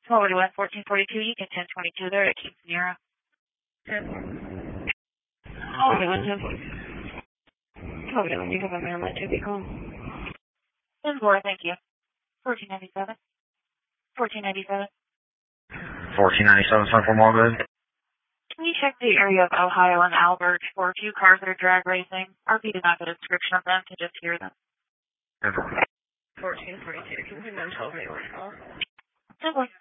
1281, 1442, you get 1022 there at Quinceanera. 10-4. Okay, 10-4. Okay, let me go back there and let you be calm. 10-4, thank you. 1497. 1497. 1497, 10-4, more good. Can you check the area of Ohio and Albert for a few cars that are drag racing? RP did not get a description of them to just hear them. 10-4. 1442, can you then tell me where to call? 10-4.